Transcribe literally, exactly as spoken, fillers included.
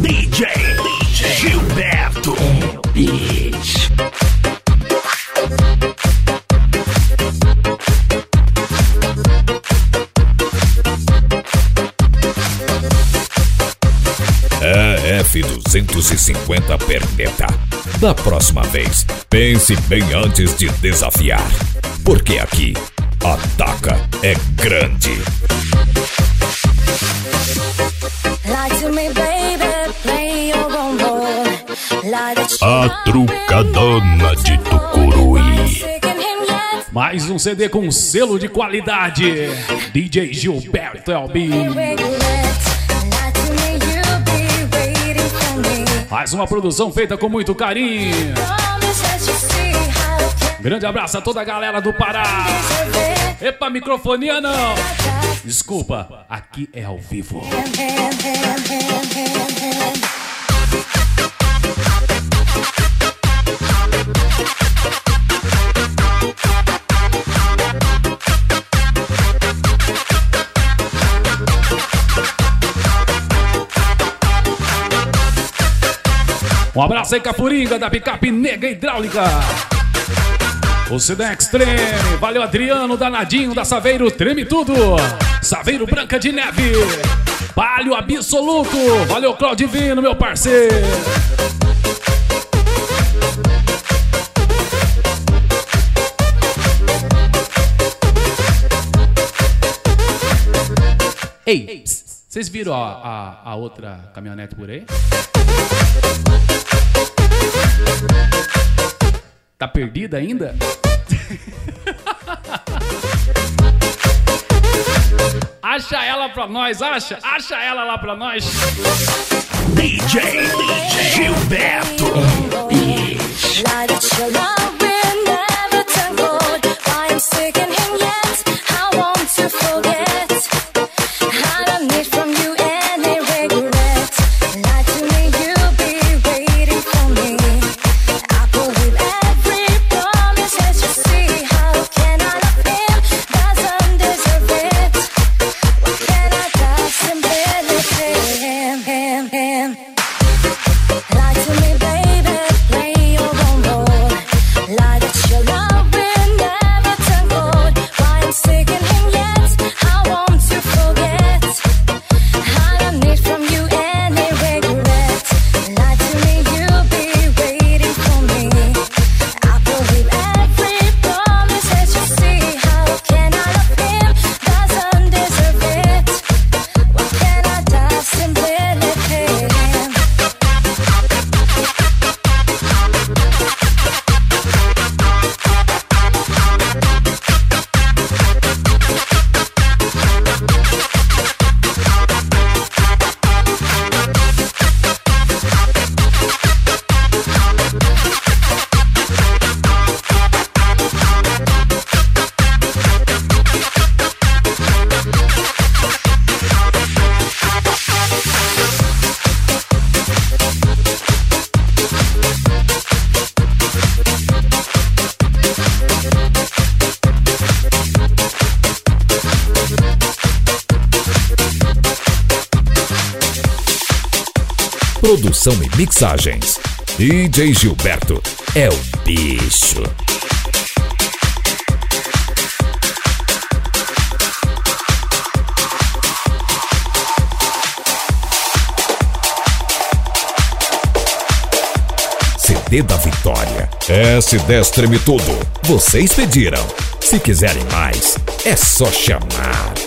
D J, D J Gilberto. É o bicho. É F duzentos e cinquenta Perneta. Da próxima vez, pense bem antes de desafiar, porque aqui a taca é grande. A Trucadona de Tucuruí. Mais um C D com selo de qualidade. D J Gilberto é o bicho. Mais uma produção feita com muito carinho. Grande abraço a toda a galera do Pará. Epa, microfonia não. Desculpa, aqui é ao vivo. Um abraço aí, Cafuringa, da Picape Nega Hidráulica. O Cidão Extreme. Valeu, Adriano, Danadinho, da Saveiro Treme Tudo. Saveiro Branca de Neve. Palio Absoluto. Valeu, Claudivino, meu parceiro. Ei, vocês viram a, a, a outra caminhonete por aí? Tá perdida ainda? Acha ela pra nós, acha? Acha ela lá pra nós. D J, D J Gilberto. Produção e mixagens. D J Gilberto é o bicho. C D da Vitória. S dez Treme Tudo. Vocês pediram. Se quiserem mais, é só chamar.